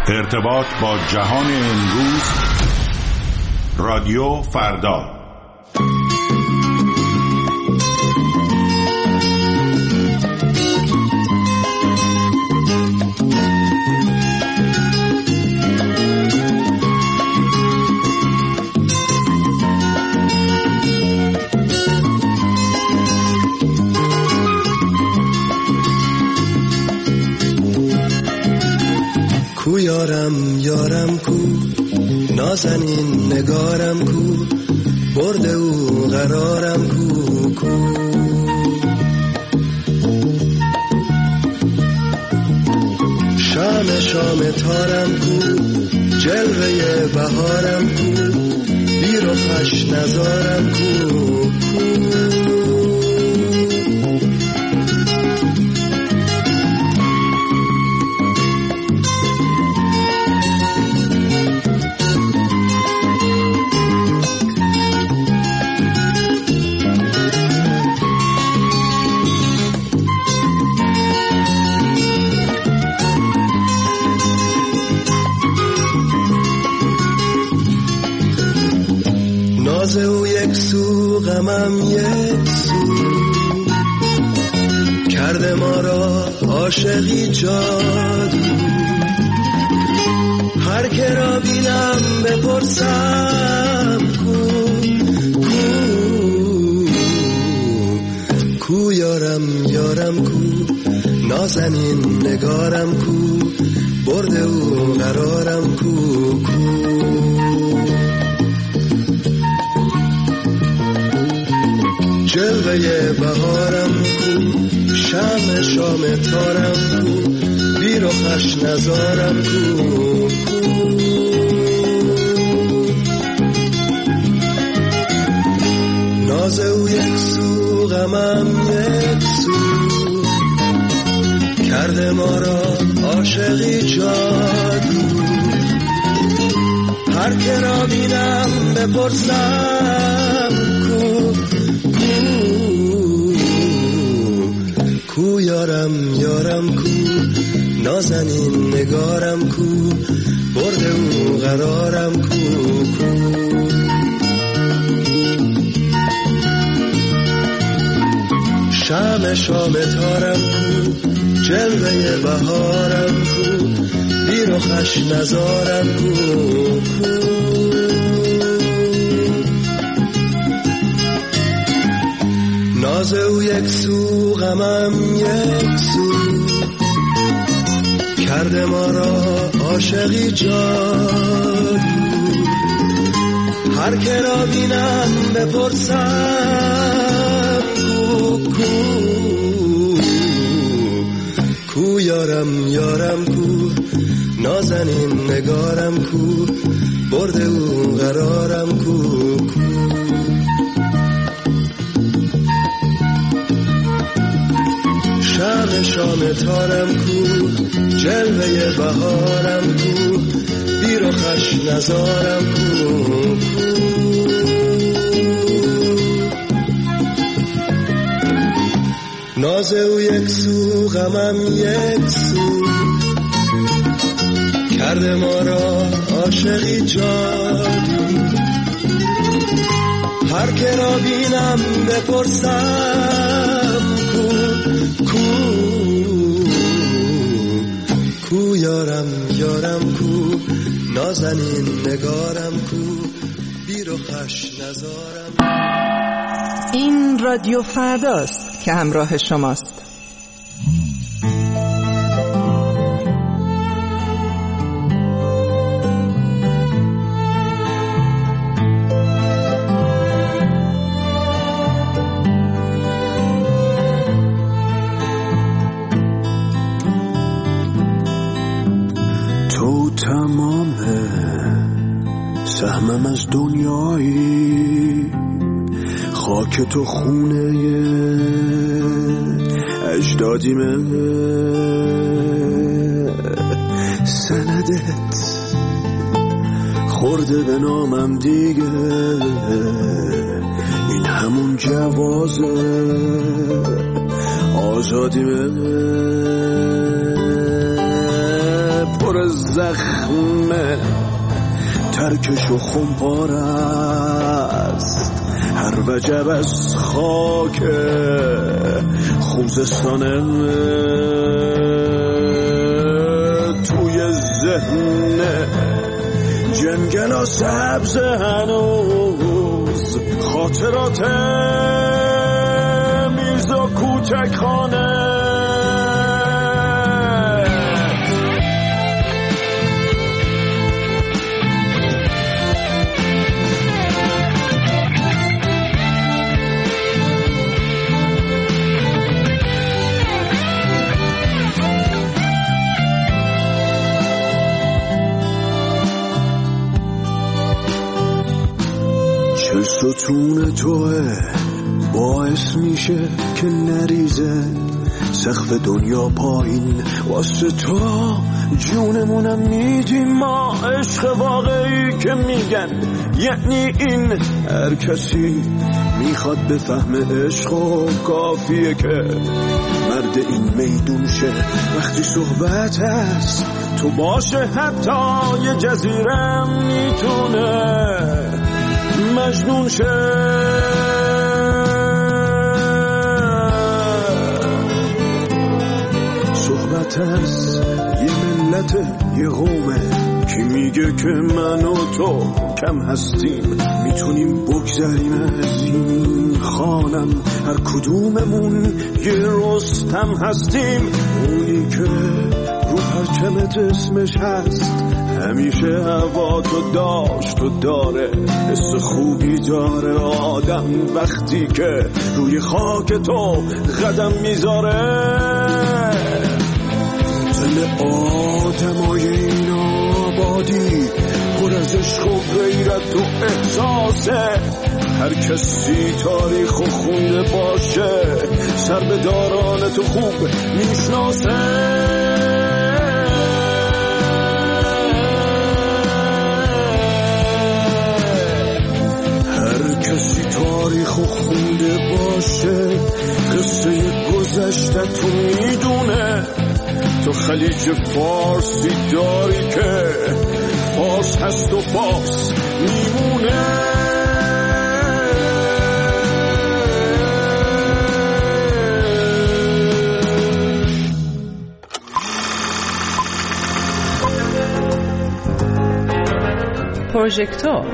ارتباط با جهان امروز، رادیو فردا. کو یارم کو نازنین نگارم کو برد او قرارم کو شام تارم کو جلوه بهارم کو بیر و خوش نزارم کو ناز او یک سو غمم یک سو کرده ما را عاشقی جادو هر که را بینم بپرسم کو یارم کو نازنین نگارم کو برد او قرارم کو جلوه بهارم کو شام تارم کو بیر و خوش نزارم کو ناز او یک سو غمم یک سو کرده ما را عاشقی جادو هر که را بینم بپرسم کو یارم کو نازنین نگارم کو برد او قرارم کو شام تارم کو جلوه بهارم کو بیر و خوش نزارم کو ناز او یک سو غمم یک سو کرده ما را عاشقی جادو هر که را بینم بپرسم کو یارم کو نازنین نگارم کو برد او قرارم کو شام تارم کو جلوه بهارم کو بیر و خوش نزارم کو ناز او یک سو غمم یک سو کرده ما را عاشقی جادو هر که را بینم بپرسم کو یارم کو نازنین نگارم کو بیر و خوش نزارم. این رادیو فرداست که همراه شماست. تمام سهمم از دنیایی خاک تو خونه اجدادیمه سندت خورده به نامم دیگه این همون جوازه آزادیمه پر از زخمه، ترکش و خمپار است هر وجب از خاک خوزستانه. توی ذهن جنگل سبز هنوز خاطرات میرزا کوچک خانه. ستون توه باعث میشه که نریزه سقف دنیا پایین، واسه تو جونمونم میدیم ما. عشق واقعی که میگن یعنی این، هر کسی میخواد بفهم عشق و کافیه که مرد این میدون شه. وقتی صحبت هست تو باشه حتی یه جزیره میتونه مجنون شه. صحبت از یه ملت یه قومه کی میگه که من و تو کم هستیم، میتونیم بگذریم از این خانم. هر کدوممون یه رستم هستیم، اونی که رو پرچمت اسمش هست همیشه هوا تو داشت و داره. حس خوبی داره آدم وقتی که روی خاک تو قدم میذاره. دل آدمای این آبادی پر از عشق و غیرت و احساسه. هر کسی تاریخ و خونده باشه سر به داران تو خوب میشناسه. تاریخ و خونده باشه قصه گذشته تو میدونه. تو خلیج فارسی داری که فارس هست و فارس میمونه. پروژکتور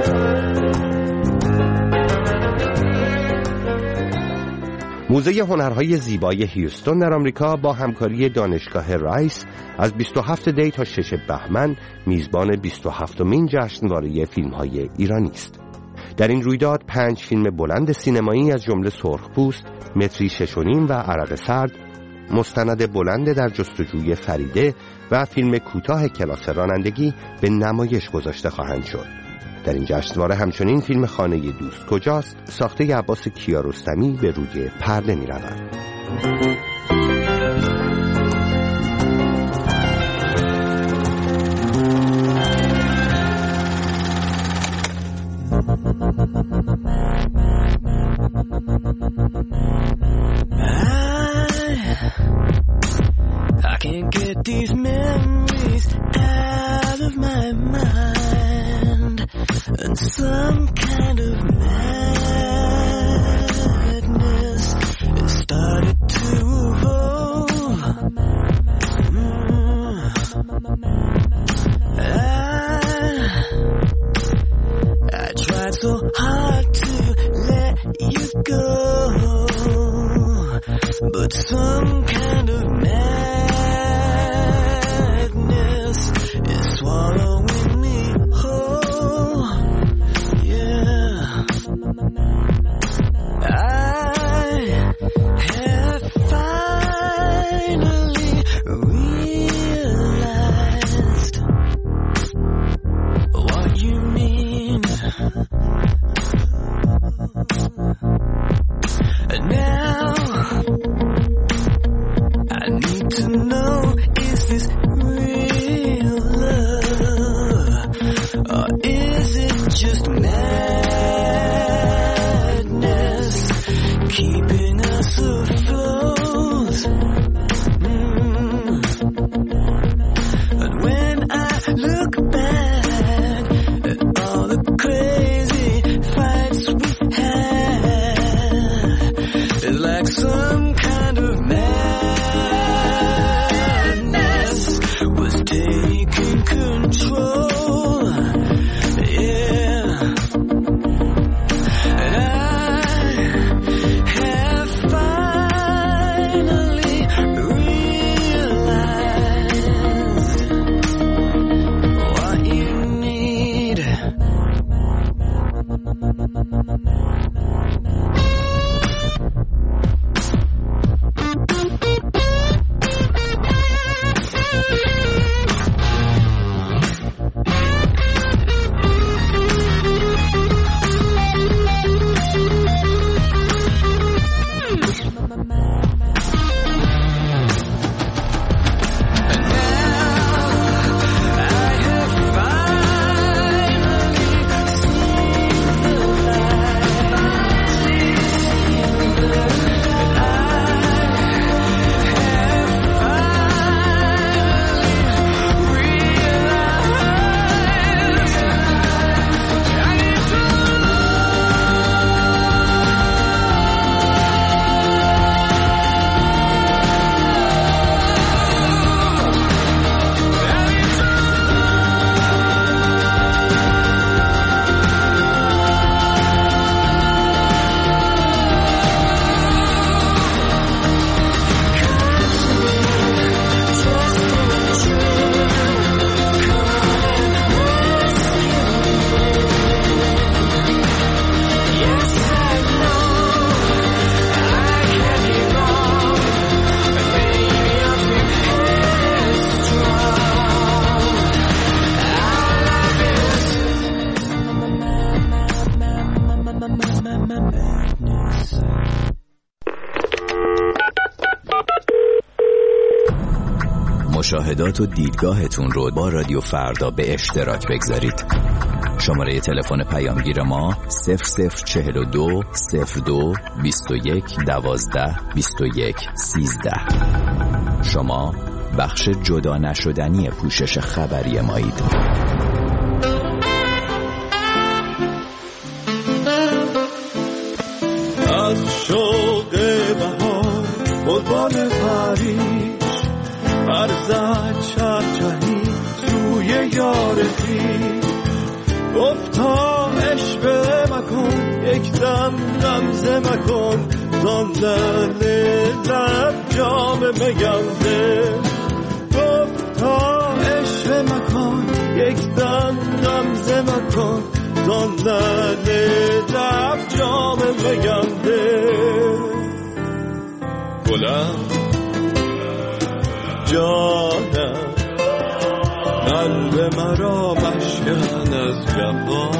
موزه هنرهای زیبای هیوستون در آمریکا با همکاری دانشگاه رایس از 27 دی تا 6 بهمن میزبان 27مین جشنواره فیلم‌های ایرانی است. در این رویداد 5 فیلم بلند سینمایی از جمله سرخپوست، متری 6.5 و عرق سرد، مستند بلند در جستجوی فریده و فیلم کوتاه کلاس رانندگی به نمایش گذاشته خواهند شد. در این جشنواره همچنین فیلم خانه دوست کجاست ساخته عباس کیارستمی به روی پرده می رود. I can't get these memories out of my mind, and some kind of madness it started to evolve. I tried so hard to let you go, but some kind of madness is swallowing me whole. Yeah, I have finally realized what you mean. Now مشاهدات و دیدگاهتون رو با رادیو فردا به اشتراک بگذارید. شماره تلفن پیامگیر ما 0042 02 21 12 21 13. شما بخش جدا نشدنی پوشش خبری مایید. از شوق بهار بلبل پریش برزد چهچهی سوی یار خویش گفتا عشق مکن یک دم غمزه مکن زان لب جام میانده گفتا عشق مکن یک دم غمزه مکن زان لب جام میانده گلم جانم قلب مرا مشکن از جفا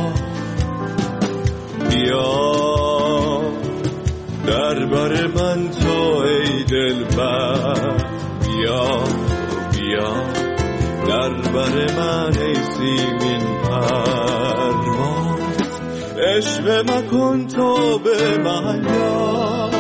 بیا در بر من تو ای دلبر بیا بیا در بر من ای سیمین پرواز عشق مکن تو به من یاد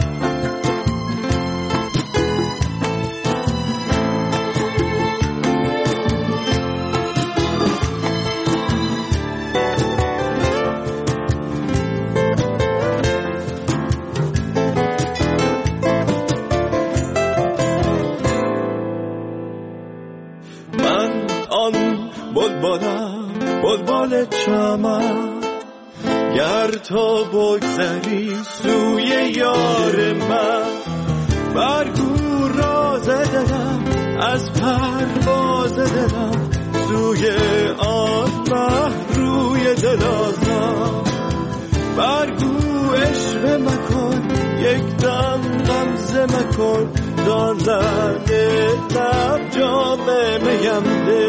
بلبل چمن گر تو بگذری سوی یار من برگو راز دلم از پرواز دلم سوی آن مه روی دلازم برگو عشق مکن یک دم غمزه مکن دان لب جام میم ده